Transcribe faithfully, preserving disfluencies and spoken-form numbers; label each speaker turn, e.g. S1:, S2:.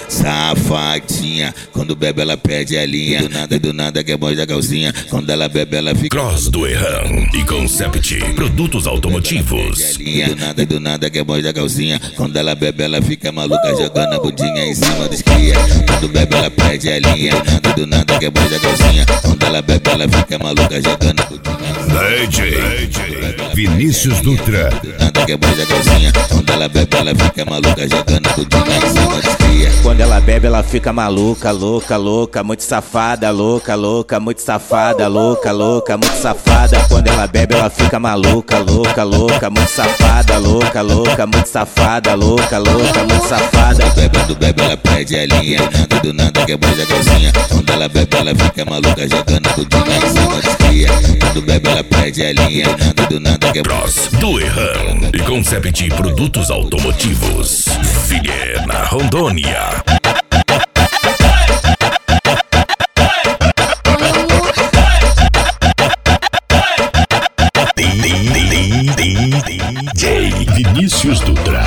S1: safadinha. Quando bebe ela perde a linha. Do nada, do nada que é bom da calcinha. Quando ela bebe ela fica
S2: Cross do Erran e Concept Produtos Automotivos.
S1: Do nada, do nada que é bom da calcinha. Quando ela bebe ela fica maluca, jogando a bundinha em cima dos cria. Quando bebe ela perde a linha. Do nada, do nada que é bom da calcinha. Quando ela bebe ela fica maluca, jogando a bundinha em cima.
S2: D J Vinícius Dutra.
S1: Do nada que é bom da calcinha. Quando ela bebe ela fica maluca, jogando a bundinha em cima dos cria.
S3: Quando ela bebe ela fica maluca, louca, louca, muito safada, louca, louca, muito safada, louca, louca, muito safada. Quando ela bebe ela fica maluca, louca, louca, muito safada, louca, louca, muito safada, louca, louca, muito safada.
S1: Quando bebe ela perde a linha. Do nada, do nada que é bom da calcinha. Quando ela bebe ela fica maluca, jogando a bundinha em cima dos cria. Quando bebe ela perde a linha. Do nada, do nada que é
S2: Cross do Erran e Concept Produtos Automotivos. Vilhena, Rondônia. D J Vinícius Dutra.